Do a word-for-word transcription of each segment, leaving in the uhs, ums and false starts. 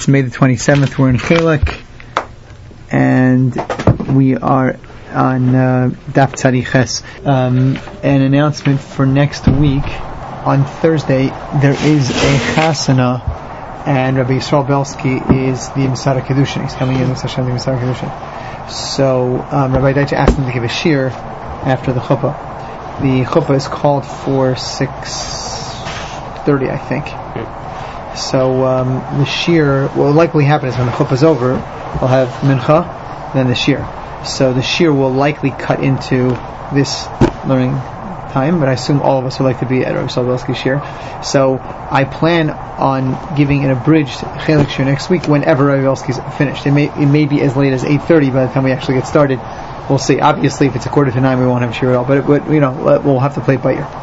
It's May the twenty-seventh. We're in Chelek, and we are on uh, Daf Tzadi Ches. Um, an announcement for next week. On Thursday, there is a chasana, and Rabbi Yisrael Belsky is the Misar Kedushin. He's coming in with Hashem, the Misar Kedushin. So, um, Rabbi Deitch asked him to give a shir after the chuppah. The chuppah is called for six thirty, I think. So um, the shir, what will likely happen is when the chuppah is over, we'll have mincha, then the shir. So the shir will likely cut into this learning time, but I assume all of us would like to be at Rabbi Yisrael shir. So I plan on giving an abridged Chelek shir next week whenever Rabbi Yisrael is finished. It may it may be as late as eight thirty by the time we actually get started. We'll see. Obviously, if it's a quarter to nine, we won't have shir at all. But, it, but you know, we'll have to play it by ear.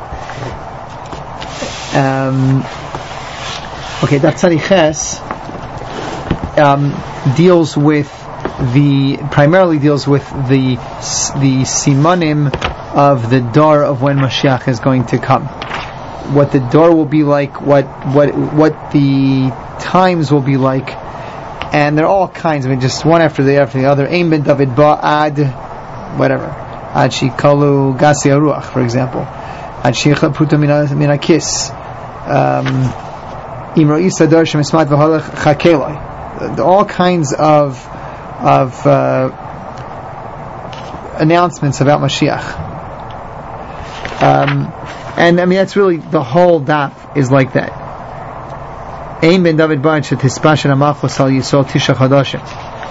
Um. Okay, Daf Tzadi Ches um, deals with the primarily deals with the the simanim of the door of when Mashiach is going to come. What the door will be like, what what what the times will be like, and there are all kinds. I mean, just one after the after the other. Ein ben David ba'ad, whatever. Ad shikalu gasi haruach, for example. Ad sheicha puta min hakis. Um, all kinds of of uh, announcements about Mashiach, um, and I mean that's really the whole daf is like that. Ein ben David ba'ad shetispashen hamachos al Yisrael tisha chadashim.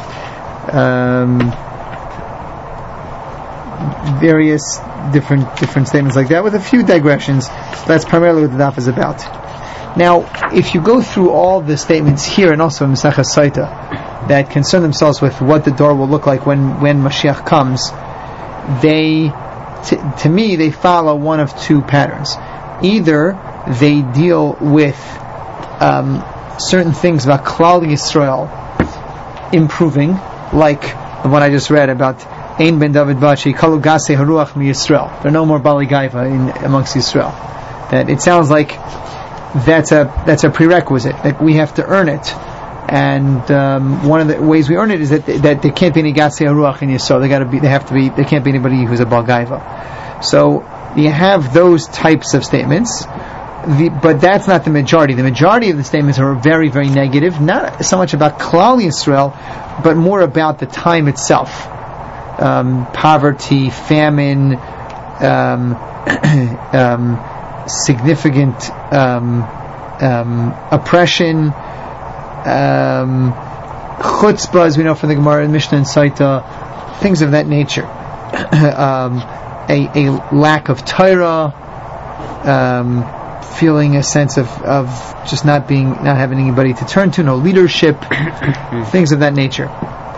Various different different statements like that with a few digressions. That's primarily what the daf is about. Now, if you go through all the statements here and also in Maseches Saita that concern themselves with what the door will look like when, when Mashiach comes, they, t- to me, they follow one of two patterns. Either they deal with um, certain things about Klal Yisrael improving, like the one I just read about Ein ben David Bachi Kalu Gase Haruach mi Yisrael. There are no more Bali Gaiva in amongst Yisrael. That it sounds like That's a that's a prerequisite. Like we have to earn it, and um, one of the ways we earn it is that that there can't be any gatzei haruach in Yisrael. They got to be. They have to be. There can't be anybody who's a bal gaiva. So you have those types of statements, the, but that's not the majority. The majority of the statements are very very negative. Not so much about Klal Yisrael, but more about the time itself. Um, poverty, famine. Um, um, significant um, um, oppression, um, chutzpah, as we know from the Gemara and Mishnah and Saita, things of that nature. um, a, a lack of Torah, um, feeling a sense of, of just not being, not having anybody to turn to, no leadership, things of that nature.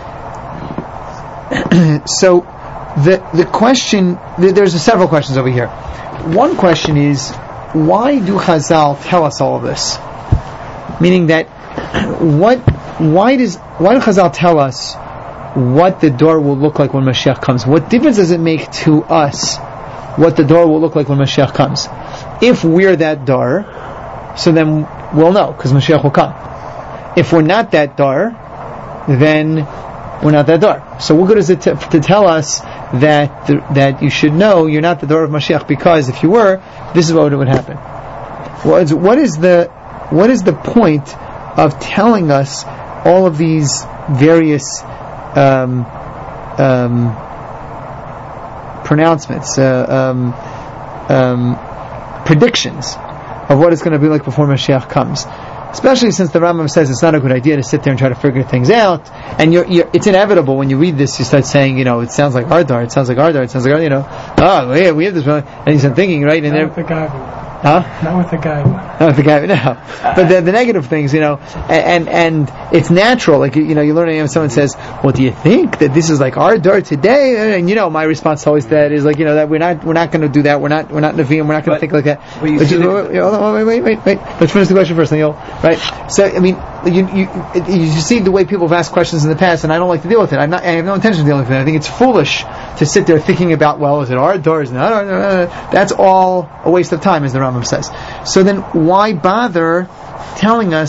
So the the question, there's several questions over here. One question is, why do Chazal tell us all of this? Meaning that, what, why does, why do Chazal tell us what the door will look like when Mashiach comes? What difference does it make to us what the door will look like when Mashiach comes? If we're that door, so then we'll know, because Mashiach will come. If we're not that door, then we're not that door. So what good is it to, to tell us that the, that you should know you're not the door of Mashiach, because if you were, this is what would happen. What is, what is the what is the point of telling us all of these various um, um, pronouncements, uh, um, um, predictions of what it's going to be like before Mashiach comes? Especially since the Rambam says it's not a good idea to sit there and try to figure things out, and you're, you're, it's inevitable when you read this. You start saying, you know, it sounds like our door, it sounds like our door, it sounds like our, you know, oh yeah, we have this, and you start thinking, right? And not with the guy, huh? Not with the guy. Not with the guy, no. But the, the negative things, you know, and, and and it's natural. Like you know, you learn if someone says, "Well, do you think that this is like our door today?" And you know, my response always to that is like, you know, that we're not we're not going to do that. We're not we're not Nevi'im. We're not going to think like that. Well, just, wait, wait, wait, wait, wait. Let's finish the question first, then you'll right. So I mean, you you you see the way people have asked questions in the past, and I don't like to deal with it. I'm not. I have no intention of dealing with it. I think it's foolish to sit there thinking about, well, is it our door? Is it not our door? That's all a waste of time, as the Rambam says. So then, why bother telling us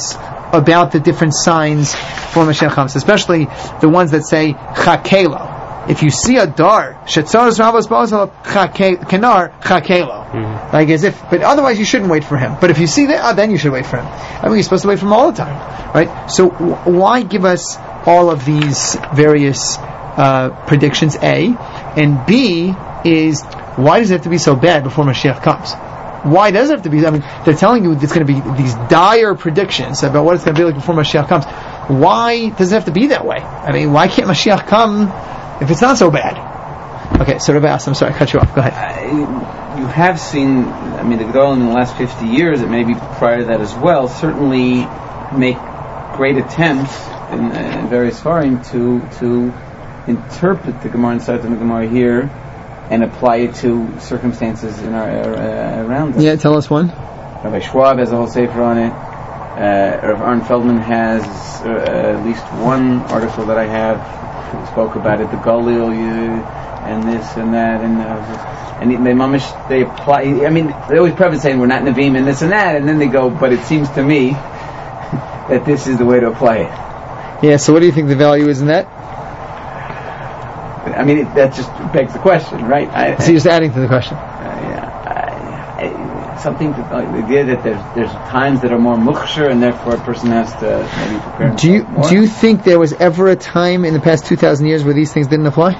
about the different signs for Mashiach comes, especially the ones that say chakelo. If you see a dar, shetzaros rabos ba'ozal kenar chakelo, like as if, but otherwise you shouldn't wait for him. But if you see that, oh, then you should wait for him. I mean, you're supposed to wait for him all the time, right? So w- why give us all of these various uh, predictions? A and B is, why does it have to be so bad before Mashiach comes? Why does it have to be? I mean, they're telling you it's going to be these dire predictions about what it's going to be like before Mashiach comes. Why does it have to be that way? I mean, why can't Mashiach come if it's not so bad? Okay, so Rabbi Ass, I'm sorry, I cut you off. Go ahead. Uh, you have seen, I mean, the Gedolim in the last fifty years, and maybe prior to that as well, certainly make great attempts in, uh, in various Farim to to interpret the Gemara inside the Gemara here and apply it to circumstances in our uh, around us. Yeah, tell us one. Rabbi Schwab has a whole sefer on it. Uh, Rav Aaron Feldman has uh, at least one article that I have who spoke about it, the Galil, and this and that, and uh, and they mamish they apply. I mean, they always preface saying we're not Nevi'im and this and that, and then they go, but it seems to me that this is the way to apply it. Yeah. So, what do you think the value is in that? I mean, it, that just begs the question, right? I, so you're just adding to the question. Uh, yeah, I, I, something to, like, the idea that there's there's times that are more mukhshar, and therefore a person has to maybe prepare. Do you more. do you think there was ever a time in the past two thousand years where these things didn't apply?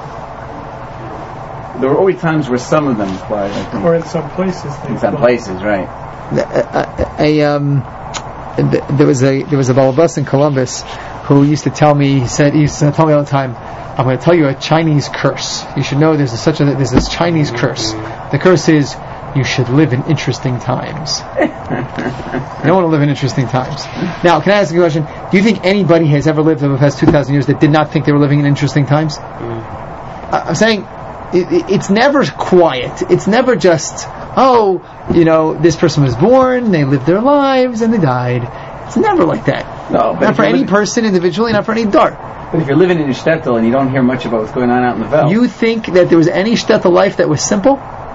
There were always times where some of them applied, I think. Or in some places. In some places, right? A, a, um, there was a there was a Balabas in Columbus who used to tell me. He said he used to tell me all the time, I'm going to tell you a Chinese curse. You should know there's a, such a there's this Chinese curse. The curse is you should live in interesting times. You don't want to live in interesting times. Now, can I ask you a question? Do you think anybody has ever lived over the past two thousand years that did not think they were living in interesting times? Mm. I'm saying it, it, it's never quiet. It's never just, oh, you know, this person was born, they lived their lives, and they died. It's never like that. No, but not for any person individually, not for any dar. But if you're living in a shtetl and you don't hear much about what's going on out in the veld, you think that there was any shtetl life that was simple?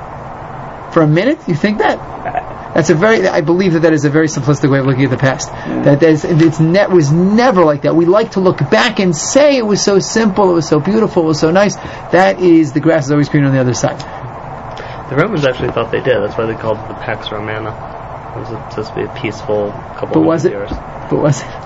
For a minute, you think that? That's a very. I believe that that is a very simplistic way of looking at the past. Yeah. That there's, it's ne- was never like that. We like to look back and say it was so simple, it was so beautiful, it was so nice. That is, the grass is always green on the other side. The Romans actually thought they did. That's why they called it the Pax Romana. It was supposed to be a peaceful couple but of was years. It, but was it?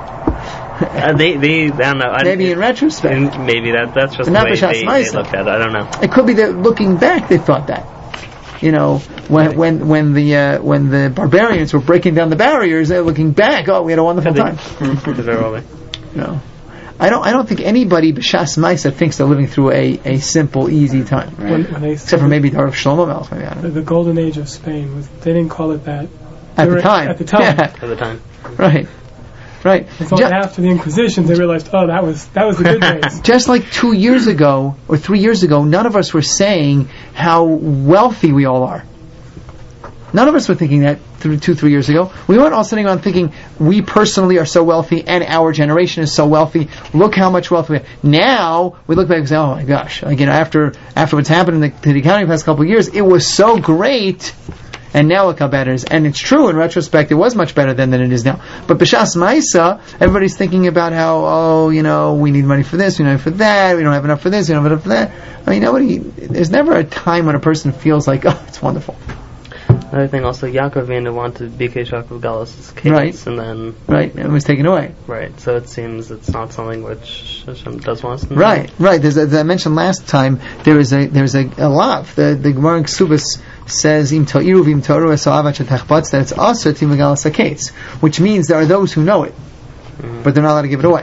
uh, they, they, I don't know. Maybe I, in retrospect. In, maybe that, that's just but the way they, they looked at it. I don't know. It could be that looking back, they thought that. You know, when when when the uh, when the barbarians were breaking down the barriers, they're looking back. Oh, we had a wonderful time. Very well. No, I don't. I don't think anybody b'shas ma'isa thinks they're living through a, a simple, easy time. Right. When, when Except for maybe the Rav Shlomo Melech, maybe I don't know. The, the golden age of Spain was. They didn't call it that at the time. At the time. Yeah. At the time. Right. Right. It's only after the Inquisition they realized, oh, that was that was the good days. Just like two years ago or three years ago, none of us were saying how wealthy we all are. None of us were thinking that th- two, three years ago. We weren't all sitting around thinking we personally are so wealthy and our generation is so wealthy. Look how much wealth we have. Now we look back and say, oh my gosh! Like, you know, after after what's happened in the, to the economy the past couple of years, it was so great. And now look how bad it is. And it's true, in retrospect, it was much better then than it is now. But b'shas ma'isa, everybody's thinking about how, oh, you know, we need money for this, we need money for that, we don't have enough for this, we don't have enough for that. I mean, nobody, there's never a time when a person feels like, oh, it's wonderful. Another thing also, Yaakov Avinu wanted Bikesh Yaakov Galus' case, right. and then... Right, and it was taken away. Right, so it seems it's not something which Hashem does want us to know. Right, right. There's a, as I mentioned last time, there is a there's a, a lav. The, the Gemara in Ksubas says, Im to'iru v'im to'iru eso'avat shetachbatz, that it's also timegalas haketz, which means there are those who know it, mm-hmm. but they're not allowed to give it away.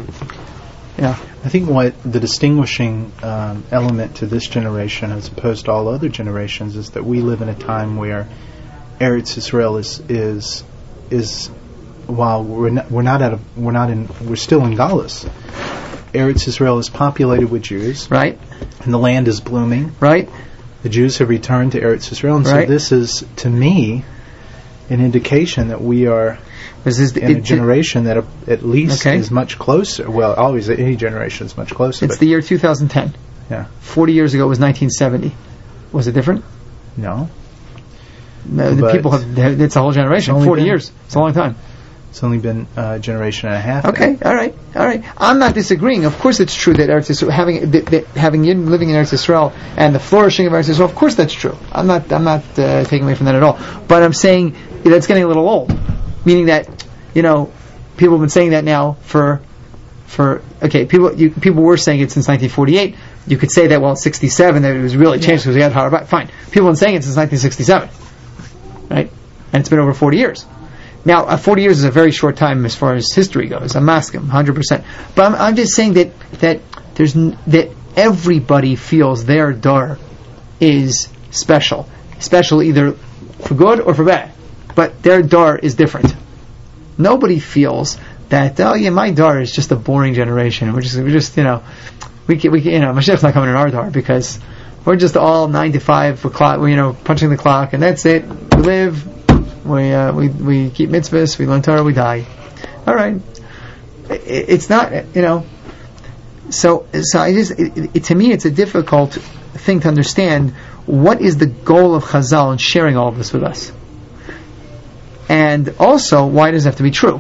Mm-hmm. Yeah. I think what the distinguishing um, element to this generation as opposed to all other generations is that we live in a time where Eretz Yisrael is is is while we're not, we're not out of we're not in we're still in Galus. Eretz Yisrael is populated with Jews, right? And the land is blooming, right? The Jews have returned to Eretz Yisrael, and right. so this is, to me, an indication that we are. This is in a generation that at least okay. is much closer. Well, always any generation is much closer. It's the year two thousand ten. Yeah. Forty years ago it was nineteen seventy. Was it different? No. No, the people have. It's a whole generation. Forty been, years. It's a long time. It's only been a generation and a half. Okay, now. all right, all right. I'm not disagreeing. Of course, it's true that Eretz Yisrael, having that, that having Yidden living in Eretz Yisrael and the flourishing of Eretz Yisrael, of course, that's true. I'm not, I'm not uh, taking away from that at all. But I'm saying that's getting a little old, meaning that, you know, people have been saying that now for, for okay, people you, people were saying it since nineteen forty-eight. You could say that, well, sixty-seven, that it was really changed because we had Harabait. Fine. People have been saying it since nineteen sixty-seven, right? And it's been over forty years. Now, uh, forty years is a very short time as far as history goes. I'm asking, one hundred percent. But I'm, I'm just saying that that there's n- that everybody feels their dar is special, special either for good or for bad. But their dar is different. Nobody feels that, oh yeah, my dar is just a boring generation. We're just, we're just, you know, we can, we can, you know, Mashiach's not coming in our dar because we're just all nine to five, we're clock, we're, you know, punching the clock, and that's it. We live. We, uh, we we keep mitzvahs, we learn Torah, we die. All right, it, it's not, you know. So so I just it, it, to me it's a difficult thing to understand. What is the goal of Chazal in sharing all of this with us? And also, why does it have to be true?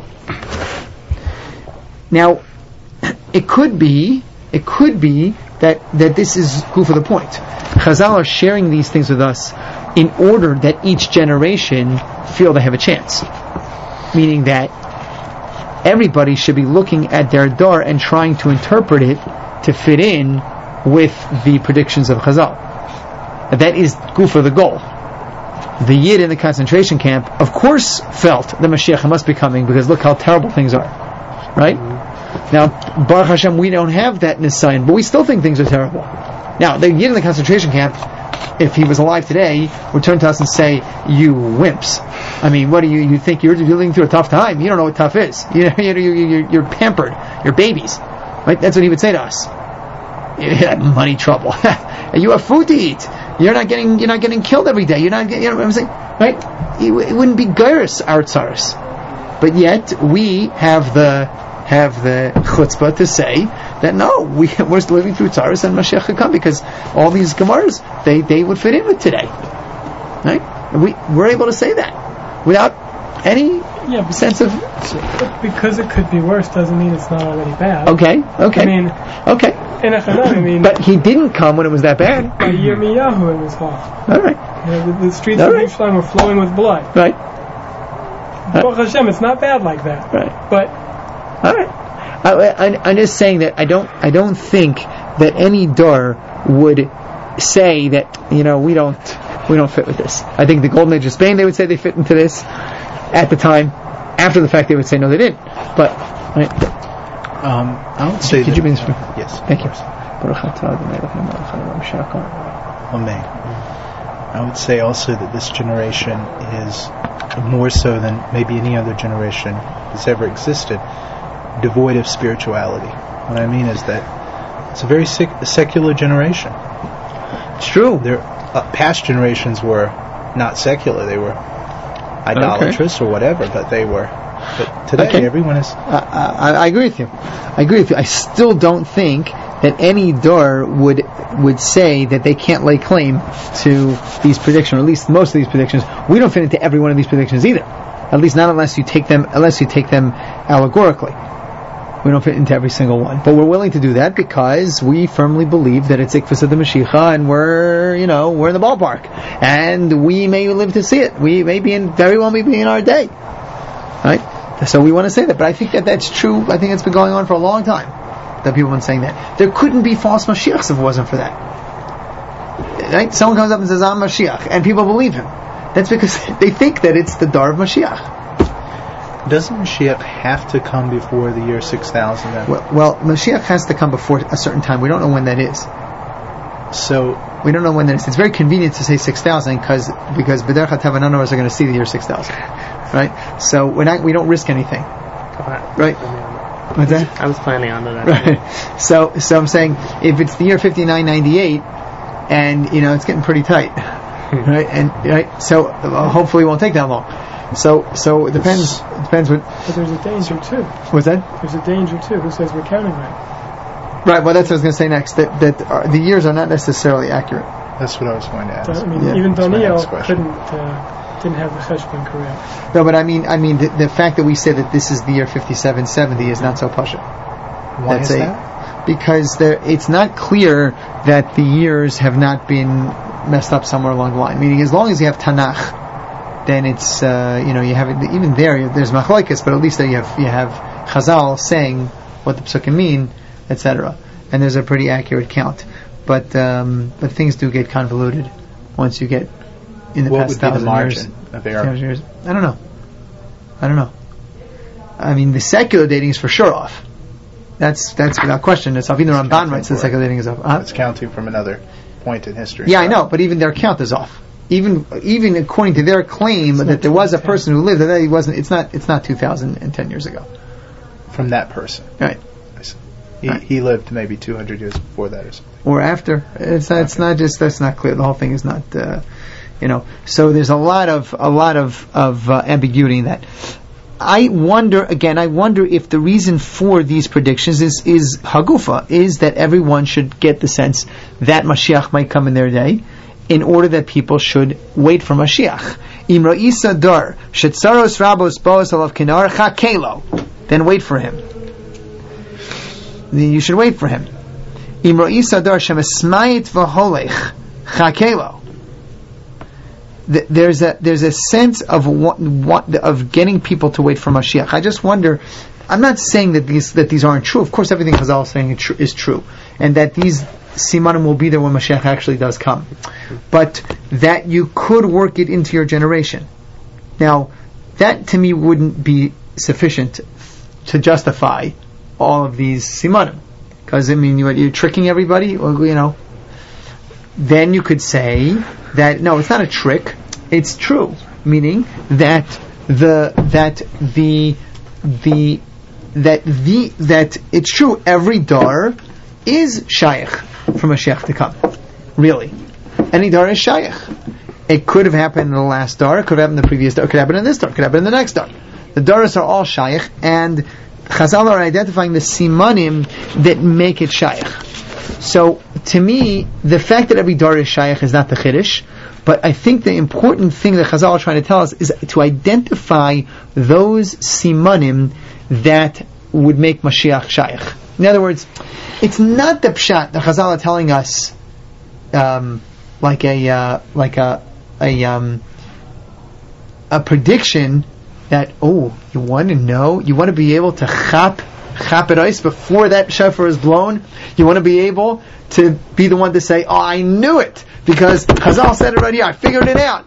Now, it could be it could be that that this is good for the point. Chazal are sharing these things with us in order that each generation feel they have a chance. Meaning that everybody should be looking at their dar and trying to interpret it to fit in with the predictions of Chazal. That is good for the goal. The Yid in the concentration camp, of course, felt the Mashiach must be coming because look how terrible things are. Right? Now, Baruch Hashem, we don't have that Nisayan, but we still think things are terrible. Now, the Yid in the concentration camp, if he was alive today, would turn to us and say, "You wimps! I mean, what do you you think you're living through a tough time? You don't know what tough is. You know, you're, you're, you're pampered. You're babies, right? That's what he would say to us. You have money trouble. You have food to eat. You're not getting you're not getting killed every day. You're not getting, you know what I'm saying, right? It, it wouldn't be gairis our tzaras, but yet we have the have the chutzpah to say that no, we, we're still living through tzaras and Mashiach could come because all these gemaras, they, they would fit in with today. Right? And we, we're able to say that without any yeah, sense of... But because it could be worse doesn't mean it's not already bad. Okay, okay. I mean... Okay. In I mean... But he didn't come when it was that bad. By Yirmiyahu it was hard. All right. You know, the, the streets all of right. Yerushalayim were flowing with blood. Right. Baruch Hashem, it's not bad like that. Right. But... All right. I, I, I'm just saying that I don't. I don't think that any dar would say that you know we don't. We don't fit with this. I think the Golden Age of Spain they would say they fit into this at the time. After the fact, they would say no, they didn't. But right. um, I would say. Could that, you bring this? Yes. Thank you. Amen. I would say also that this generation is more so than maybe any other generation that's ever existed, devoid of spirituality. What I mean is that it's a very sec- secular generation. It's true. Their uh, past generations were not secular; they were idolatrous okay. or whatever. But they were. But today, okay. everyone is. Uh, I, I agree with you. I agree with you. I still don't think that any dar would would say that they can't lay claim to these predictions, or at least most of these predictions. We don't fit into every one of these predictions either. At least not unless you take them unless you take them allegorically. We don't fit into every single one. But we're willing to do that because we firmly believe that it's Ikvus of the Mashiach and we're, you know, we're in the ballpark. And we may live to see it. We may be in, very well may be in our day. Right? So we want to say that. But I think that that's true. I think it's been going on for a long time that people have been saying that. There couldn't be false Mashiachs if it wasn't for that. Right? Someone comes up and says, I'm Mashiach. And people believe him. That's because they think that it's the Dar of Mashiach. Doesn't Mashiach have to come before the year six thousand then? Well, well, Mashiach has to come before a certain time. We don't know when that is. So we don't know when that is. It's very convenient to say six thousand because because B'derech HaTeva none of us are going to see the year six thousand, right? So we're not we don't risk anything, right? What's that? I was planning on that. Right. So so I'm saying if it's the year fifty-nine ninety-eight and you know it's getting pretty tight, right? And right, so uh, hopefully it won't take that long. So, so it depends. It depends what. But there's a danger too. What's that? There's a danger too. Who says we're counting right? Right. Well, that's what I was going to say next. That that uh, the years are not necessarily accurate. That's what I was going to ask. I mean, yeah. even Daniel couldn't uh, didn't have the cheshbon correct. No, but I mean, I mean, the, the fact that we say that this is the year fifty-seven seventy is not so pasha. Why That's is a, that? Because there, it's not clear that the years have not been messed up somewhere along the line. Meaning, as long as you have Tanakh, then it's uh, you know you have it, even there there's machlokes, but at least there you have you have Chazal saying what the psukim mean, et cetera. And there's a pretty accurate count. But um, but things do get convoluted once you get in the what past would be the thousand margin years. of error? thousand years. I don't know. I don't know. I mean, the secular dating is for sure off. That's that's without question. It's off. Even the Ramban writes the secular dating is off. Huh? It's counting from another point in history. Yeah, I know, but even their count is off. Even even according to their claim that there was a person who lived, that he wasn't. It's not. It's not two thousand ten years ago. From that person. Right. He, right. he lived maybe two hundred years before that or something. Or after. It's not, it's not just, that's not clear. The whole thing is not, uh, you know. So there's a lot of, a lot of, of uh, ambiguity in that. I wonder, again, I wonder if the reason for these predictions is, is Hagufa, is that everyone should get the sense that Mashiach might come in their day, in order that people should wait for Mashiach. Imra Isa Dar, Shetzaros Rabos Boas Alav Kinar Chakelo. Then wait for him. You should wait for him. Imro Isadar Shemasmayit V'Holech Chakelo. There's a there's a sense of what, what of getting people to wait for Mashiach. I just wonder. I'm not saying that these that these aren't true. Of course, everything Chazal is saying is true, and that these simanim will be there when Mashiach actually does come. But that you could work it into your generation. Now, that to me wouldn't be sufficient to justify all of these simanim, because I mean you, you're tricking everybody. Well, you know, then you could say that no, it's not a trick; it's true. Meaning that the that the the that the that it's true. Every dar is shaykh for Mashiach to come. Really, any dar is shaykh. It could have happened in the last dar. It could have happened in the previous dar. It could happen in this dar. It could happen in the next dar. The daras are all shaykh, and Chazal are identifying the simanim that make it shaykh. So, to me, the fact that every dar is shaykh is not the chiddush, but I think the important thing that Chazal are trying to tell us is to identify those simanim that would make Mashiach shaykh. In other words, it's not the pshat that Chazal are telling us, um, like a uh, like a a um, a prediction. That, oh, you want to know, you want to be able to chap, chap it ice before that shofar is blown? You want to be able to be the one to say, oh, I knew it, because Chazal said it right here, I figured it out.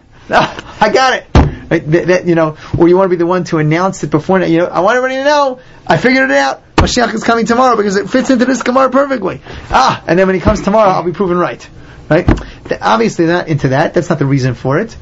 I got it. Right? That, that, you know, or you want to be the one to announce it before, you know, I want everybody to know, I figured it out. Mashiach is coming tomorrow because it fits into this Gemara perfectly. Ah, and then when he comes tomorrow, I'll be proven right. Right? Obviously not into that, that's not the reason for it.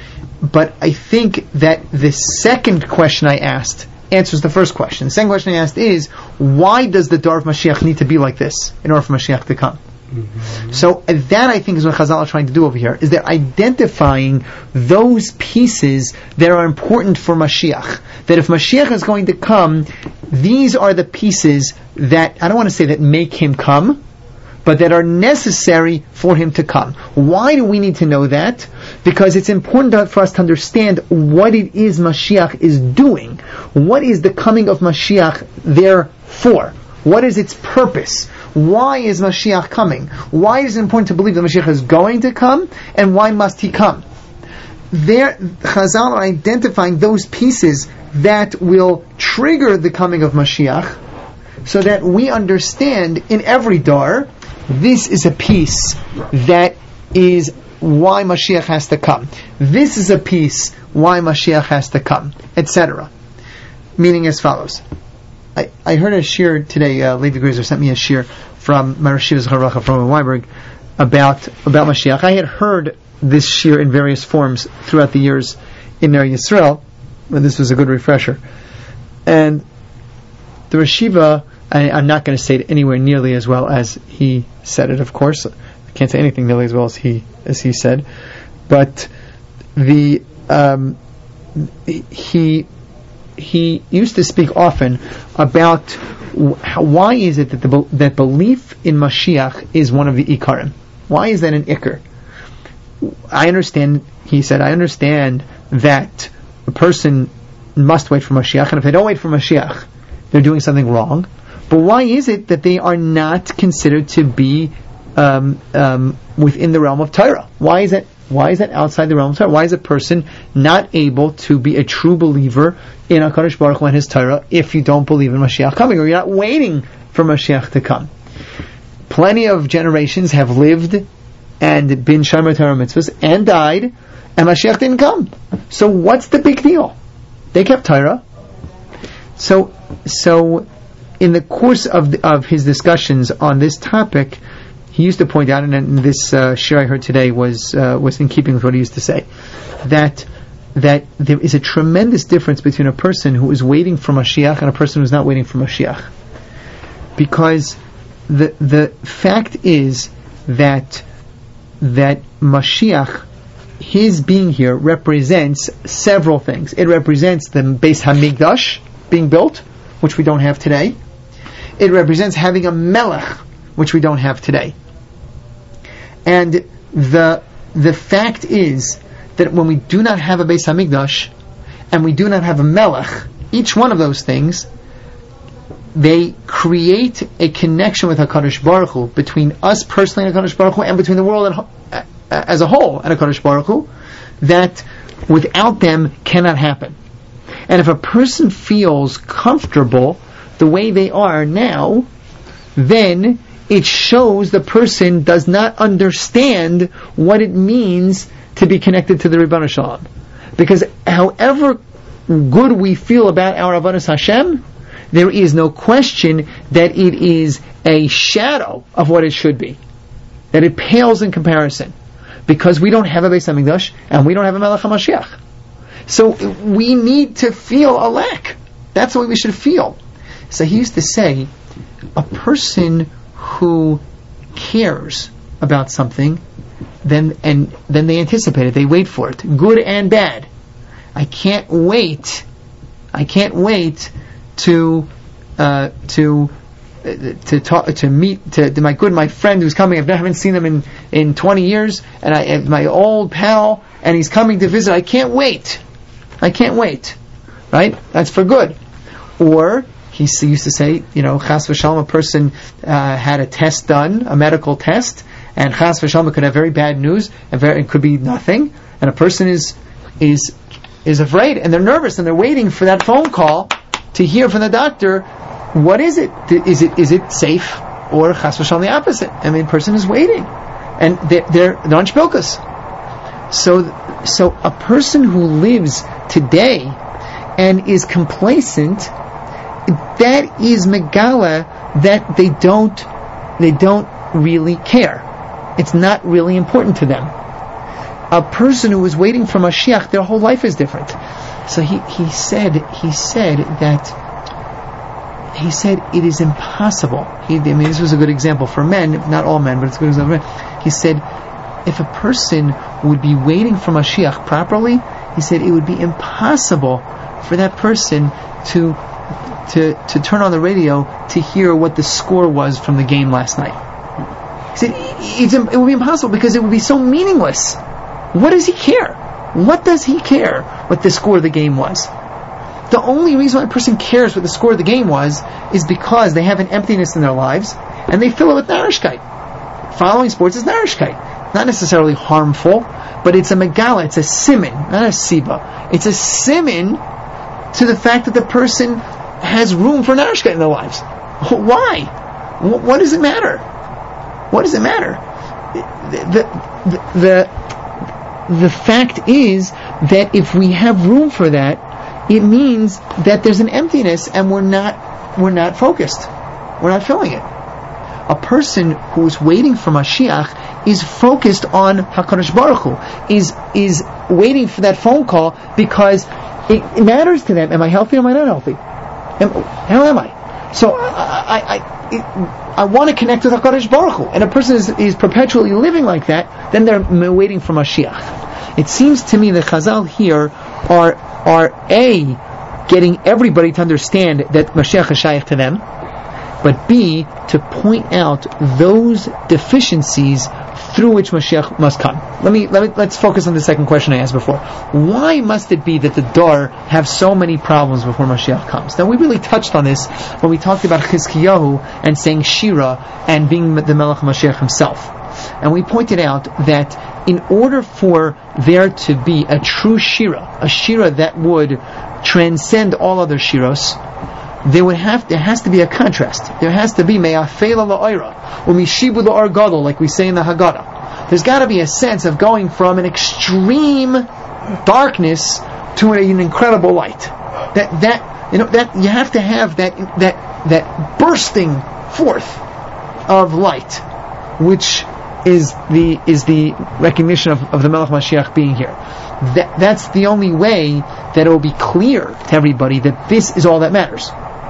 But I think that the second question I asked answers the first question. The second question I asked is, why does the Dar of Mashiach need to be like this in order for Mashiach to come? Mm-hmm. So that I think is what Chazal are trying to do over here, is they're identifying those pieces that are important for Mashiach. That if Mashiach is going to come, these are the pieces that, I don't want to say that make him come, but that are necessary for him to come. Why do we need to know that? Because it's important for us to understand what it is Mashiach is doing. What is the coming of Mashiach there for? What is its purpose? Why is Mashiach coming? Why is it important to believe that Mashiach is going to come? And why must he come? There, Chazal are identifying those pieces that will trigger the coming of Mashiach, so that we understand in every dar, this is a piece that is why Mashiach has to come. This is a piece why Mashiach has to come, et cetera. Meaning as follows. I, I heard a shir today, uh, Levi Grizer sent me a shir from Marashiv Zecharacha from Weinberg about, about Mashiach. I had heard this shir in various forms throughout the years in Eretz Yisrael, but this was a good refresher. And the Rashiva, I, I'm not going to say it anywhere nearly as well as he said it, of course. I can't say anything nearly as well as he as he said. But the um, he he used to speak often about how, why is it that the that belief in Mashiach is one of the ikarim? Why is that an ikar? I understand, he said, I understand that a person must wait for Mashiach, and if they don't wait for Mashiach, they're doing something wrong. But why is it that they are not considered to be um, um, within the realm of Torah? Why is that? Why is that outside the realm of Torah? Why is a person not able to be a true believer in HaKadosh Baruch Hu and His Torah if you don't believe in Mashiach coming, or you're not waiting for Mashiach to come? Plenty of generations have lived and been Shomer Torah mitzvahs and died, and Mashiach didn't come. So what's the big deal? They kept Torah. So, so in the course of the, of his discussions on this topic, he used to point out, and this uh, shir I heard today was uh, was in keeping with what he used to say, that that there is a tremendous difference between a person who is waiting for Mashiach and a person who is not waiting for Mashiach. Because the the fact is that that Mashiach, his being here, represents several things. It represents the Beis Hamikdash being built, which we don't have today. It represents having a Melech, which we don't have today. And the the fact is that when we do not have a Beis Hamikdash and we do not have a Melech, each one of those things, they create a connection with HaKadosh Baruch Hu, between us personally and HaKadosh Baruch Hu, and between the world as a whole and HaKadosh Baruch Hu, that without them cannot happen. And if a person feels comfortable the way they are now, then it shows the person does not understand what it means to be connected to the Ribbon Shalom. Because however good we feel about our Avodas Hashem, there is no question that it is a shadow of what it should be. That it pales in comparison. Because we don't have a Beis HaMikdash and we don't have a Melech HaMashiach. So we need to feel a lack. That's the way we should feel. So he used to say, a person who cares about something, then and then they anticipate it, they wait for it, good and bad. I can't wait. I can't wait to uh, to uh, to talk to meet to, to my good my friend who's coming. I haven't seen him in, in twenty years, and I and my old pal, and he's coming to visit. I can't wait. I can't wait. Right? That's for good. Or he used to say, you know, Chas v'Shalom, a person uh, had a test done, a medical test, and Chas v'Shalom could have very bad news, and very, it could be nothing, and a person is is is afraid, and they're nervous, and they're waiting for that phone call to hear from the doctor, what is it? Is it is it safe, or Chas v'Shalom the opposite? I mean, the person is waiting, and they're they're, they're on shpilkus. So, so a person who lives today and is complacent, that is megala that they don't they don't really care. It's not really important to them. A person who is waiting for Mashiach, their whole life is different. So he, he said he said that he said it is impossible. He, I mean, this was a good example for men, not all men, but it's a good example for men. He said if a person would be waiting for Mashiach properly, he said it would be impossible for that person to to to turn on the radio to hear what the score was from the game last night. He said it's, it would be impossible because it would be so meaningless. What does he care? What does he care what the score of the game was? The only reason why a person cares what the score of the game was is because they have an emptiness in their lives and they fill it with narishkeit. Following sports is narishkeit. Not necessarily harmful, but it's a megala, it's a simin, not a siba. It's a simin to the fact that the person has room for narishkeit in their lives. Why? What does it matter? What does it matter? The, the, the, the fact is that if we have room for that, it means that there's an emptiness and we're not we're not focused. We're not filling it. A person who's waiting for Mashiach is focused on HaKadosh Baruch Hu, is is waiting for that phone call because it, it matters to them. Am I healthy or am I not healthy? Am, how am I? So I I, I, it, I want to connect with HaKadosh Baruch Hu. And a person is, is perpetually living like that, then they're waiting for Mashiach. It seems to me that Chazal here are are A, getting everybody to understand that Mashiach is shaykh to them, but B, to point out those deficiencies through which Mashiach must come. Let me, let me let's focus on the second question I asked before. Why must it be that the Dar have so many problems before Mashiach comes? Now we really touched on this when we talked about Chizkiyahu and saying Shira and being the Melech Mashiach himself. And we pointed out that in order for there to be a true Shira, a Shira that would transcend all other Shiros, there would have there has to be a contrast. There has to be me'afela la'oira, u'mishibu la'or gadol, like we say in the Haggadah. There's got to be a sense of going from an extreme darkness to an incredible light. That that you know that you have to have that that that bursting forth of light, which is the is the recognition of, of the Melech Mashiach being here. That that's the only way that it will be clear to everybody that this is all that matters.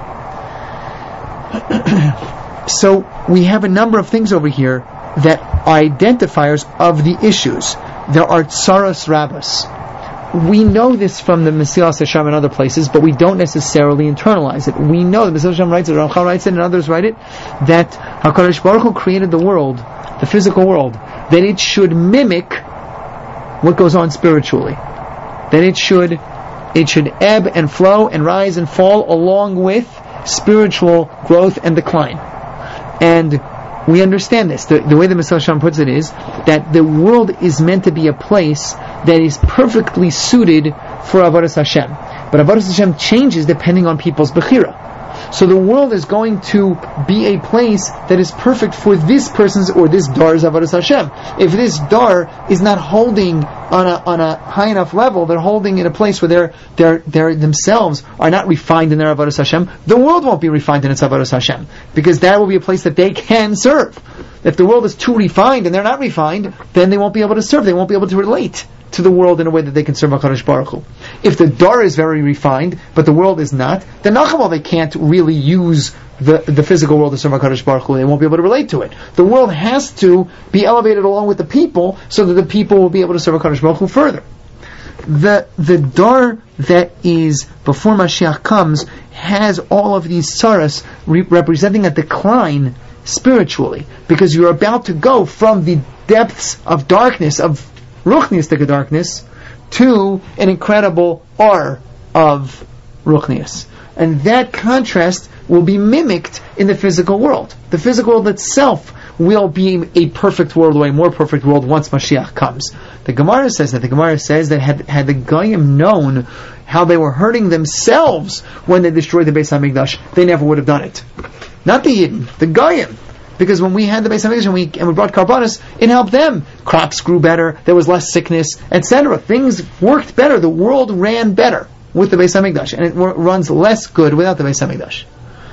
So we have a number of things over here that are identifiers of the issues. There are tsaros rabbos. We know this from the Mesilas Yesharim and other places, but we don't necessarily internalize it. We know, the Mesilas Yesharim writes it, Ramchal writes it, and others write it, that HaKadosh Baruch Hu created the world, the physical world, that it should mimic what goes on spiritually. That it should it should ebb and flow and rise and fall along with spiritual growth and decline. And we understand this. The, the way the Mesilas Yesharim puts it is that the world is meant to be a place that is perfectly suited for Avodas Hashem. But Avodas Hashem changes depending on people's bechira. So the world is going to be a place that is perfect for this person's or this dar's Avodas Hashem. If this dar is not holding on a on a high enough level, they're holding in a place where they're they're they're themselves are not refined in their Avodas Hashem, the world won't be refined in its Avodas Hashem, because that will be a place that they can serve. If the world is too refined and they're not refined, then they won't be able to serve. They won't be able to relate to the world in a way that they can serve HaKadosh Baruch Hu. If the dar is very refined, but the world is not, then Nachamal, they can't really use the, the physical world to serve HaKadosh Baruch Hu. They won't be able to relate to it. The world has to be elevated along with the people, so that the people will be able to serve HaKadosh Baruch Hu further. The the dar that is before Mashiach comes has all of these tsaras re- representing a decline spiritually, because you're about to go from the depths of darkness, of ruchniistic darkness, to an incredible or of ruchnius. And that contrast will be mimicked in the physical world. The physical world itself will be a perfect world, or a more perfect world, once Mashiach comes. The Gemara says that. The Gemara says that had, had the Goyim known how they were hurting themselves when they destroyed the Beis HaMikdash, they never would have done it. Not the Yidden, the Goyim. Because when we had the Beis HaMikdash and we, and we brought Karbanos, it helped them. Crops grew better, there was less sickness, et cetera. Things worked better, the world ran better with the Beis HaMikdash, and it w- runs less good without the Beis HaMikdash.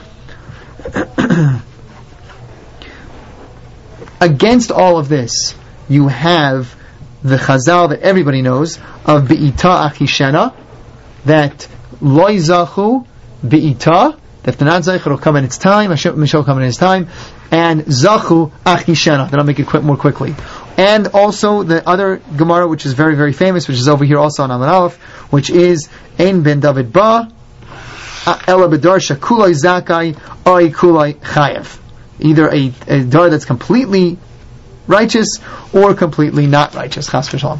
Against all of this, you have the Chazal that everybody knows of Be'ita Achishena, that Loi Zachu Be'ita, that if the not Zayich will come in its time, Hashem will come in its time, and Zachu Achishena, then I'll make it quick, more quickly. And also the other Gemara, which is very, very famous, which is over here also on Amud Aleph, which is Ein Ben David Ba Ela Bedar Shakulai Zakai Oi Kulai Chayev. Either a, a dar that's completely righteous or completely not righteous. Chas v'shalom.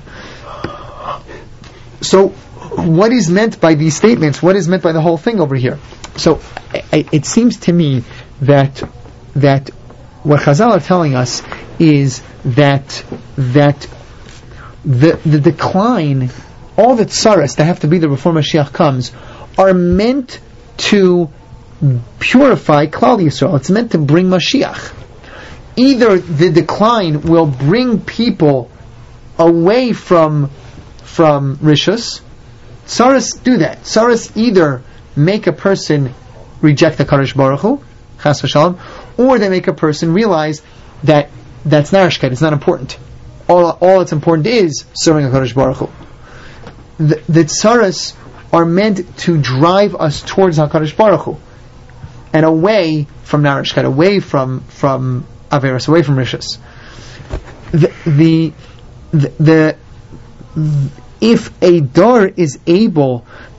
So, what is meant by these statements? What is meant by the whole thing over here? So, I, it seems to me that that what Chazal are telling us is that that the the decline, all the tsaras that have to be there before Mashiach comes, are meant to purify Klal Yisrael. It's meant to bring Mashiach. Either the decline will bring people away from from Rishus. Tsaras do that. Tsaras either make a person reject the Kadosh Baruch Hu, Chas v'Shalom, or they make a person realize that that's narishkeit, it's not important. All all that's important is serving a Kadosh Baruch Hu. The, the tsaras are meant to drive us towards HaKadosh Baruch Hu, and away from narishkeit, away from from Averis, away from Rishus. The, the, the, the if a dar is able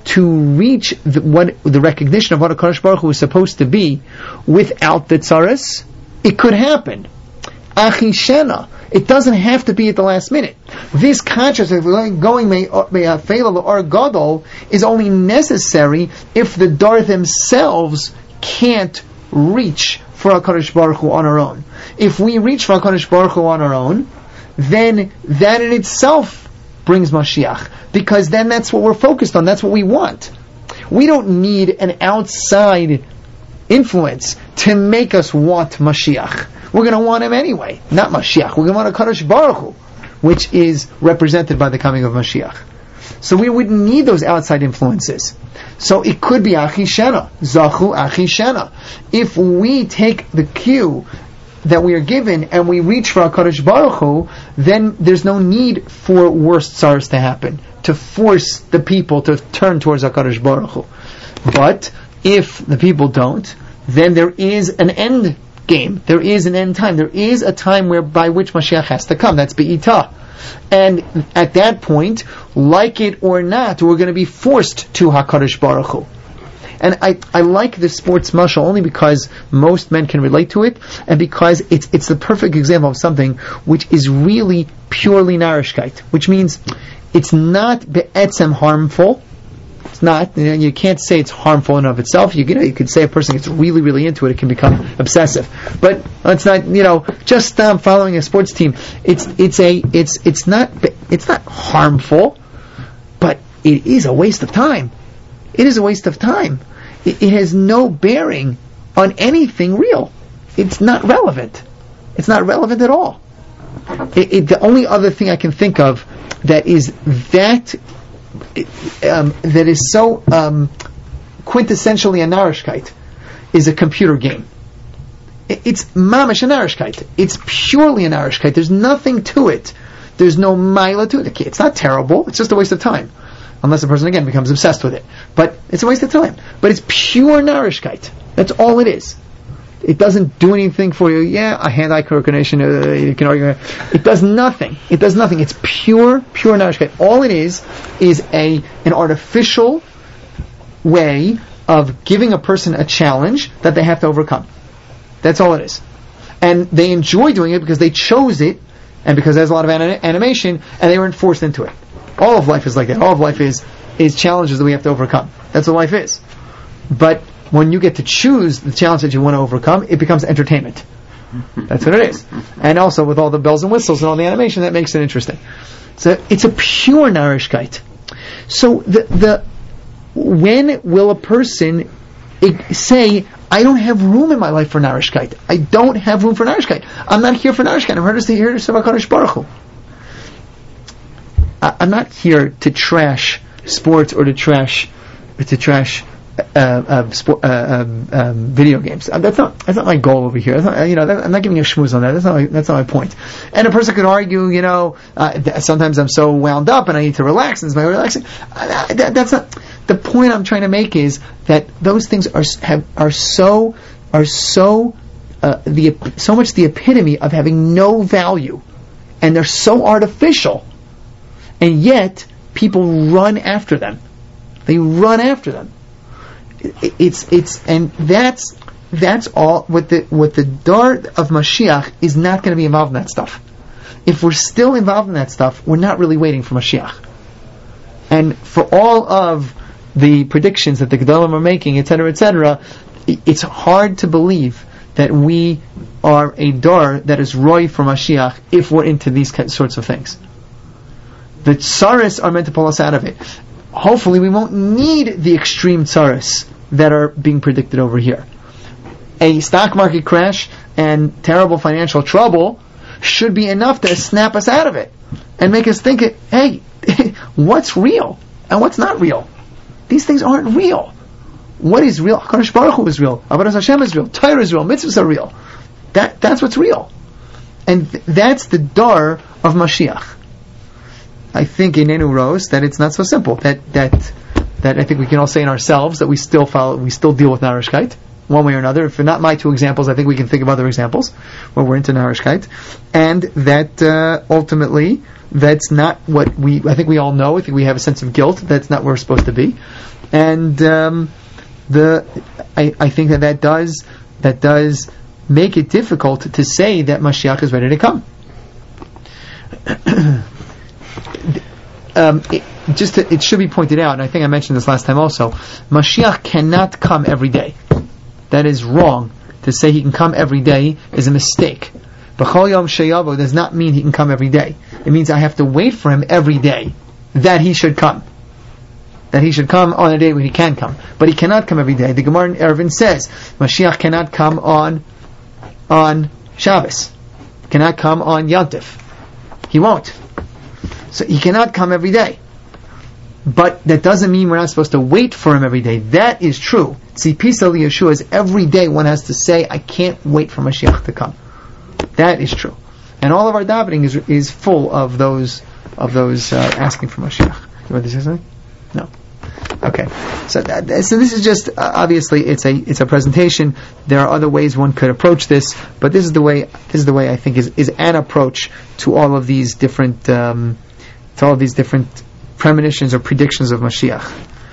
to reach the, what the recognition of what a HaKadosh Baruch Hu is supposed to be without the tzaras, it could happen. Achishena. It doesn't have to be at the last minute. This consciousness of going me'afela or gadol is only necessary if the dar themselves can't reach for HaKadosh Baruch Hu on our own. If we reach for HaKadosh Baruch Hu on our own, then that in itself brings Mashiach. Because then that's what we're focused on, that's what we want. We don't need an outside influence to make us want Mashiach. We're going to want him anyway, not Mashiach. We're going to want a HaKadosh Baruch Hu, which is represented by the coming of Mashiach. So we wouldn't need those outside influences. So it could be Achishena, Zachu Achishena. If we take the cue that we are given and we reach for HaKadosh Baruch Hu, then there's no need for worse tzaras to happen, to force the people to turn towards HaKadosh Baruch Hu. But if the people don't, then there is an end game. There is an end time. There is a time where by which Mashiach has to come. That's Be'itah. And at that point, like it or not, we're going to be forced to HaKadosh Baruch Hu. And I, I like this sports mashal only because most men can relate to it, and because it's it's the perfect example of something which is really purely narishkeit, which means it's not be'etzem harmful. It's not, you know, you can't say it's harmful in and of itself. You, you know, you could say a person gets really, really into it, it can become obsessive. But it's not, you know, just um, following a sports team. It's it's a it's it's not it's not harmful, but it is a waste of time. It is a waste of time. It, it has no bearing on anything real. It's not relevant. It's not relevant at all. It, it, the only other thing I can think of that is that um, that is so um, quintessentially a narishkeit is a computer game. It, it's mamash a narishkeit. It's purely a narishkeit. There's nothing to it. There's no mila to it. It's not terrible. It's just a waste of time. Unless the person, again, becomes obsessed with it. But it's a waste of time. But it's pure narishkeit. That's all it is. It doesn't do anything for you. Yeah, a hand-eye coordination, uh, you can argue. It does nothing. It does nothing. It's pure, pure narishkeit. All it is, is a an artificial way of giving a person a challenge that they have to overcome. That's all it is. And they enjoy doing it because they chose it, and because there's a lot of anim- animation, and they weren't forced into it. All of life is like that. All of life is is challenges that we have to overcome. That's what life is. But when you get to choose the challenge that you want to overcome, it becomes entertainment. That's what it is. And also with all the bells and whistles and all the animation, that makes it interesting. So it's a pure narishkeit. So the the when will a person say, I don't have room in my life for narishkeit. I don't have room for narishkeit. I'm not here for narishkeit. I'm here to serve HaKadosh Baruch Hu. I'm not here to trash sports or to trash to trash uh, uh, sport, uh, um, um, video games. Uh, that's not that's not my goal over here. That's not, you know, that, I'm not giving a schmooze on that. That's not my, that's not my point. And a person could argue, you know, uh, th- sometimes I'm so wound up and I need to relax. And it's my relaxing. Uh, that, that's not the point. I'm trying to make is that those things are have, are so are so uh, the so much the epitome of having no value, and they're so artificial. And yet, people run after them. They run after them. It's it's and that's that's all. What the what the dart of Mashiach is not going to be involved in that stuff. If we're still involved in that stuff, we're not really waiting for Mashiach. And for all of the predictions that the Gedolim are making, et cetera, et cetera, it's hard to believe that we are a dar that is roy for Mashiach if we're into these sorts of things. The tsaris are meant to pull us out of it. Hopefully we won't need the extreme tsaris that are being predicted over here. A stock market crash and terrible financial trouble should be enough to snap us out of it and make us think, hey, what's real and what's not real? These things aren't real. What is real? HaKadosh Baruch Hu is real. Avodas Hashem is real. Torah is real. Mitzvahs are real. That, that's what's real. And th- that's the dar of Mashiach. I think in Enu Rose that it's not so simple. That that that I think we can all say in ourselves that we still follow, we still deal with narishkeit. one way or another. If not my two examples, I think we can think of other examples where we're into Naharishkeit, and that uh, ultimately that's not what we. I think we all know. I think we have a sense of guilt. That's not where we're supposed to be, and um, the I, I think that that does that does make it difficult to say that Mashiach is ready to come. um, it, just to, it should be pointed out, and I think I mentioned this last time also. Mashiach cannot come every day. That is wrong. To say he can come every day is a mistake. B'chol yom sheyavo does not mean he can come every day. It means I have to wait for him every day that he should come. That he should come on a day when he can come. But he cannot come every day. The Gemara in Eruvin says Mashiach cannot come on on Shabbos. Cannot come on Yantif. He won't. So he cannot come every day. But that doesn't mean we're not supposed to wait for him every day. That is true. Tzipisa liyeshua is every day one has to say, I can't wait for Mashiach to come. That is true. And all of our davening is is full of those of those uh, asking for Mashiach. You want to say something? No. Okay. So that, so this is just uh, obviously it's a it's a presentation. There are other ways one could approach this, but this is the way this is the way I think is is an approach to all of these different um, to all of these different premonitions or predictions of Mashiach.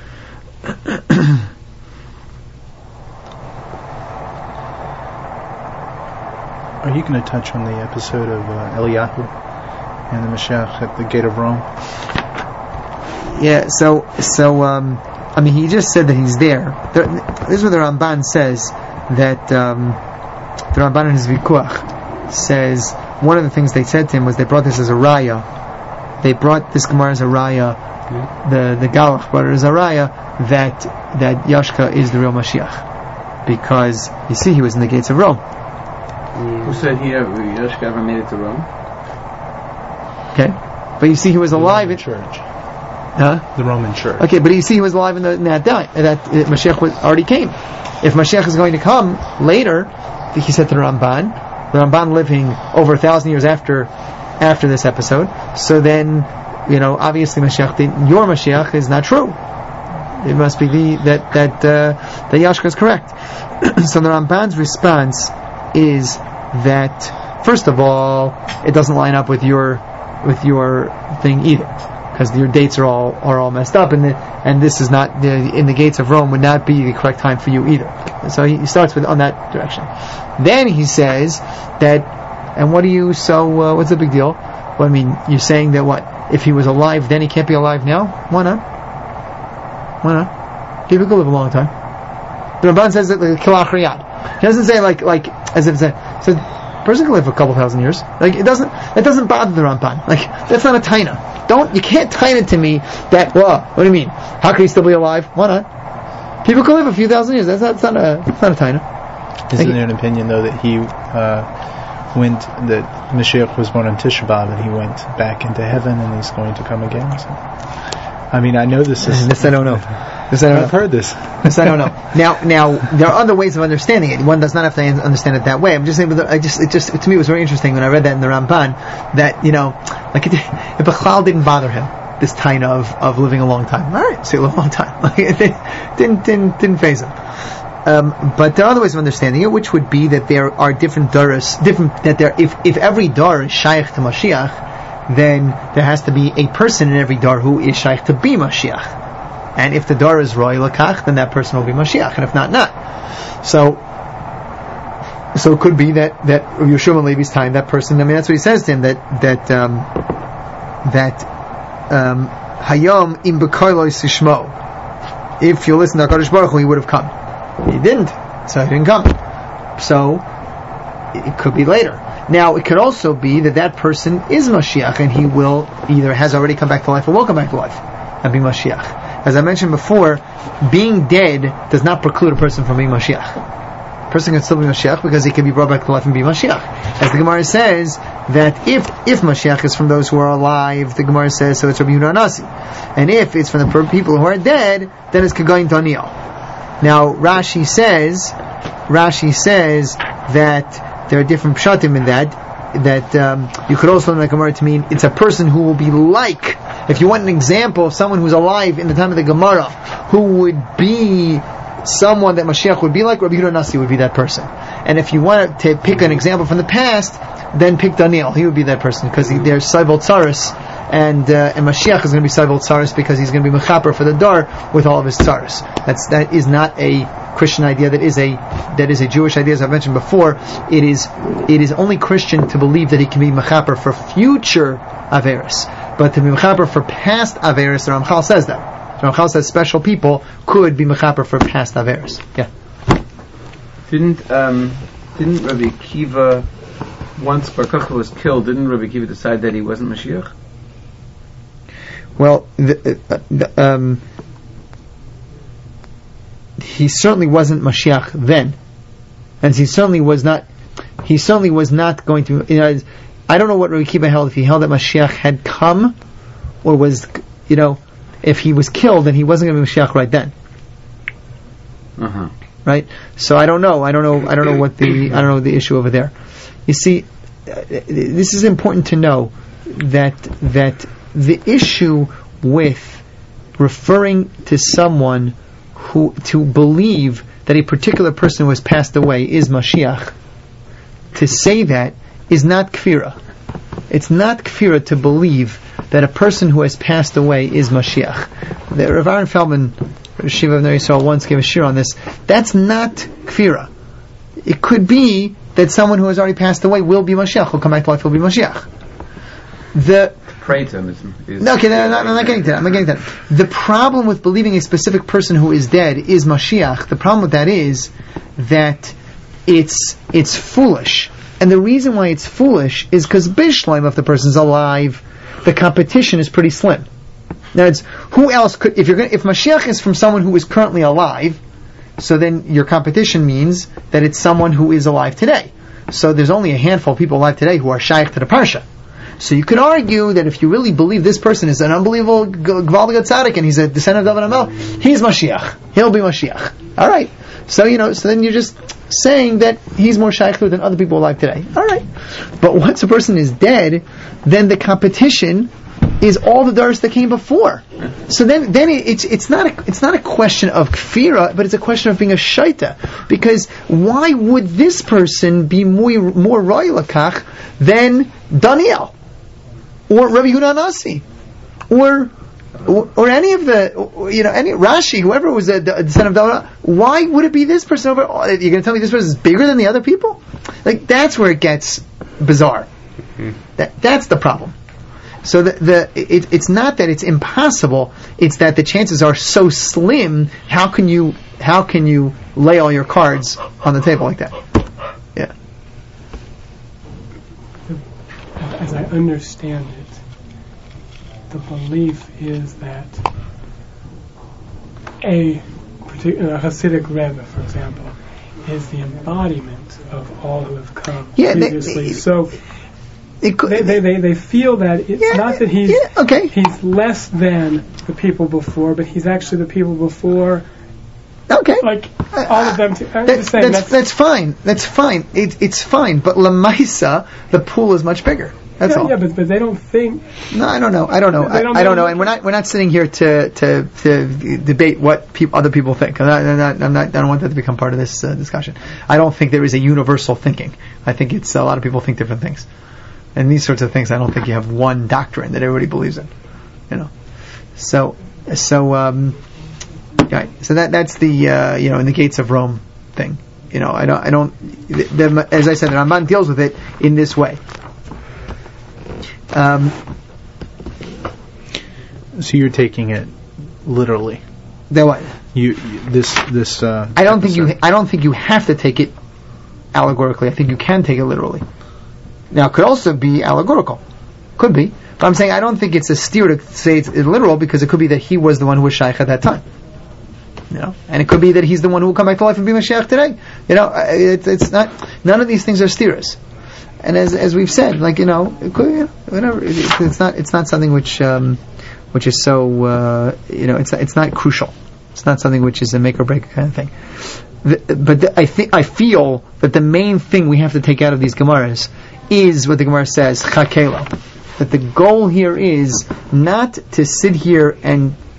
Are you going to touch on the episode of uh, Eliyahu and the Mashiach at the gate of Rome? Yeah, so so um, I mean, he just said that he's there. there this is what the Ramban says, that um, the Ramban in his Vikuach says one of the things they said to him was they brought this as a raya. They brought this Gemara as a raya, mm-hmm. the the Galach brought it as a raya that that Yashka is the real Mashiach, because you see he was in the gates of Rome. Mm. Who said he ever, Yashka ever made it to Rome? Okay, but you see he was alive in church. Huh? The Roman Church. Okay, but you see he was alive in, the, in that day, that uh, Mashiach was, already came. If Mashiach is going to come later, he said to the Ramban, the Ramban living over a thousand years after after this episode, so then, you know, obviously Mashiach, the, your Mashiach is not true. It must be the that that uh, that Yashka is correct. So the Ramban's response is that, first of all, it doesn't line up with your with your thing either, because your dates are all are all messed up, and the, and this is not the, in the gates of Rome would not be the correct time for you either. So he starts with on that direction. Then he says that, and what are you so uh, what's the big deal? Well, I mean, you're saying that what if he was alive then he can't be alive now? Why not? Why not? People could live a long time. The Ramban says that like kilachriyad. He doesn't say like like as if it's a, so a person can live a couple thousand years. Like it doesn't it doesn't bother the Ramban. Like that's not a taina. Don't you can't taina to me that well, what do you mean? How can he still be alive? Why not? People can live a few thousand years. That's not, that's not a that's not a taina. Isn't there an opinion though that he uh, went that Mashiach was born on Tisha B'Av and he went back into heaven and he's going to come again? So, I mean, I know this is this I don't know. This I don't I've know. heard this. This I don't know. Now, now there are other ways of understanding it. One does not have to understand it that way. I'm just saying. I just, it just, to me, it was very interesting when I read that in the Ramban. That you know, like it, it Bechlal didn't bother him. This taina of, of living a long time. All right, so you live a long time. Like it didn't didn't didn't faze him. Um, but there are other ways of understanding it, which would be that there are different daras, different that there. If if every dar is shaykh to Mashiach, then there has to be a person in every dar who is shaykh to be Mashiach. And if the dar is Roy Lakach, then that person will be Mashiach, and if not, not. So, so it could be that that Yeshua Levi's time, that person. I mean, that's what he says to him. That that um, that Hayom im bekoiloi sishmo. If you listen to HaKadosh Baruch Hu, he would have come. He didn't, so he didn't come. So it could be later. Now, it could also be that that person is Mashiach, and he will either has already come back to life or will come back to life and be Mashiach. As I mentioned before, being dead does not preclude a person from being Mashiach. A person can still be Mashiach because he can be brought back to life and be Mashiach. As the Gemara says, that if if Mashiach is from those who are alive, the Gemara says, so it's Rabbi Yehuda Nasi. And if it's from the people who are dead, then it's Kagayin Daniel. Now, Rashi says, Rashi says that there are different pshatim in that, that um, you could also learn the Gemara to mean it's a person who will be like, if you want an example of someone who's alive in the time of the Gemara, who would be someone that Mashiach would be like, Rabbi Yehuda Nasi would be that person. And if you want to pick an example from the past, then pick Daniel. He would be that person because he, there's Saibol Tzaris, and uh, and Mashiach is going to be Saibol Tzaris because he's going to be Mechaper for the Dar with all of his Tzaris. That's that is not a Christian idea. That is a that is a Jewish idea, as I've mentioned before. It is it is only Christian to believe that he can be Mechaper for future Averis, but to be Mechaper for past Averis, the Ramchal says that. The Ramchal says special people could be Mechaper for past Averis. Yeah. Didn't um, didn't Rabbi Akiva, once Bar Kokhba was killed, didn't Rabbi Akiva decide that he wasn't Mashiach? Well, the, uh, the, um, he certainly wasn't Mashiach then, and he certainly was not. He certainly was not going to. You know, I don't know what Rabbi Akiva held. If he held that Mashiach had come, or was, you know, if he was killed, then he wasn't going to be Mashiach right then. Uh huh. Right. So I don't know. I don't know. I don't know what the. I don't know the issue over there. You see, uh, this is important to know that that the issue with referring to someone who to believe that a particular person who has passed away is Mashiach, to say that is not kfira. It's not kfira to believe that a person who has passed away is Mashiach. The Rav Aaron Feldman, Shiva of Ner Yisrael, once gave a shir on this. That's not kfira. It could be that someone who has already passed away will be Mashiach, will come back to life, will be Mashiach. The Pray to him is, is no, okay, no, no, no, I'm not getting to that. I'm not getting to that. The problem with believing a specific person who is dead is Mashiach. The problem with that is that it's it's foolish, and the reason why it's foolish is because Bishleim, if the person's alive, the competition is pretty slim. Now, it's who else could if you're gonna, if Mashiach is from someone who is currently alive, so then your competition means that it's someone who is alive today. So there's only a handful of people alive today who are shaykh to the parsha. So you could argue that if you really believe this person is an unbelievable Gvaldiga Tzaddik and he's a descendant of David HaMelech, he's Mashiach. He'll be Mashiach. Alright. So, you know, so then you're just saying that he's more shaykh than other people alive today. Alright. But once a person is dead, then the competition is all the daras that came before. So then, then it, it's it's not a it's not a question of kfira, but it's a question of being a shaita. Because why would this person be more more royal lakach than Daniel or Rabbi Yehuda Nasi or, or or any of the you know any Rashi, whoever was a, a descendant of David? Why would it be this person over? You're going to tell me this person is bigger than the other people? Like that's where it gets bizarre. Mm-hmm. That that's the problem. So the, the it, it's not that it's impossible; it's that the chances are so slim. How can you how can you lay all your cards on the table like that? Yeah. As I understand it, the belief is that a particular Hasidic Rebbe, for example, is the embodiment of all who have come yeah, previously. They, so. It could, they, they, they, they feel that it's yeah, not that he's yeah, okay. he's less than the people before, but he's actually the people before. Okay, like all of them. To, I'm that, just saying that's, that's, that's fine. That's fine. It, it's fine. But Lamaisa, the pool is much bigger. That's yeah, all. Yeah, but, but they don't think. No, I don't know. I don't know. I don't, I don't know. And we're not we're not sitting here to to, to debate what peop, other people think. I'm not, I'm not, I'm not. I don't want that to become part of this uh, discussion. I don't think there is a universal thinking. I think it's a lot of people think different things. And these sorts of things, I don't think you have one doctrine that everybody believes in, you know. So, so, um, yeah, so that that's the uh, you know in the gates of Rome thing, you know. I don't, I don't. The, the, as I said, the Ramban deals with it in this way. Um, so you're taking it literally. The what? You this this. Uh, I don't think you. I don't think you have to take it allegorically. I think you can take it literally. Now, it could also be allegorical. Could be. But I'm saying I don't think it's a steer to say it's literal because it could be that he was the one who was shaykh at that time. You know? And it could be that he's the one who will come back to life and be Mashiach today. You know, it, it's not, none of these things are steers. And as as we've said, like, you know, it could, you know whatever, it, it's not it's not something which um, which is so, uh, you know, it's it's not crucial. It's not something which is a make or break kind of thing. The, but the, I think I feel that the main thing we have to take out of these Gemaras is what the Gemara says, chakelo. That the goal here is not to sit here and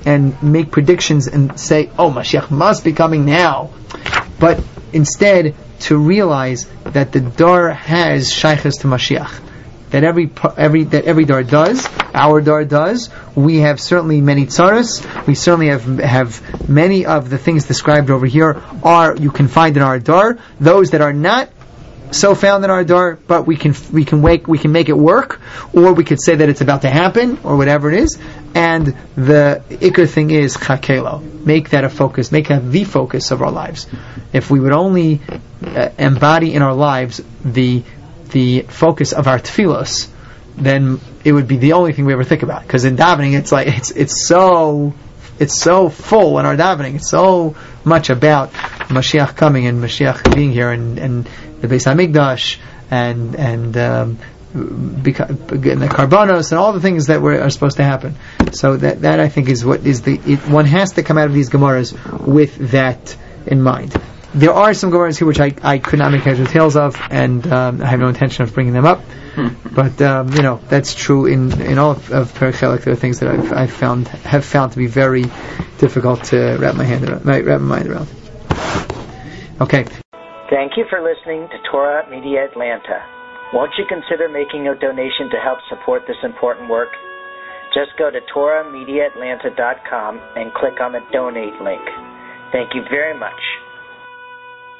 and make predictions and say, oh, Mashiach must be coming now. But instead, to realize that the Dar has shaykhs to Mashiach. That every every that every Dar does, our Dar does. We have certainly many tzaras. We certainly have have many of the things described over here are you can find in our Dar. Those that are not so found in our Dar, but we can we can wake we can make it work, or we could say that it's about to happen, or whatever it is. And the ikar thing is chakelo. Make that a focus. Make that the focus of our lives. If we would only uh, embody in our lives the the focus of our tefillos, then it would be the only thing we ever think about. Because in davening, it's like it's it's so it's so full in our davening. It's so much about Mashiach coming and Mashiach being here, and, and the Beis Hamikdash and and um, beca- and the karbanos and all the things that were, are supposed to happen. So that that I think is what is the it, one has to come out of these gemaras with that in mind. There are some Gemaras here which I, I could not make heads or tails of, and um, I have no intention of bringing them up. But um, you know that's true in in all of, of Perek Chelek. There are things that I've, I've found have found to be very difficult to wrap my hand around, wrap my mind around. Okay. Thank you for listening to Torah Media Atlanta. Won't you consider making a donation to help support this important work? Just go to torah media atlanta dot com and click on the donate link. Thank you very much.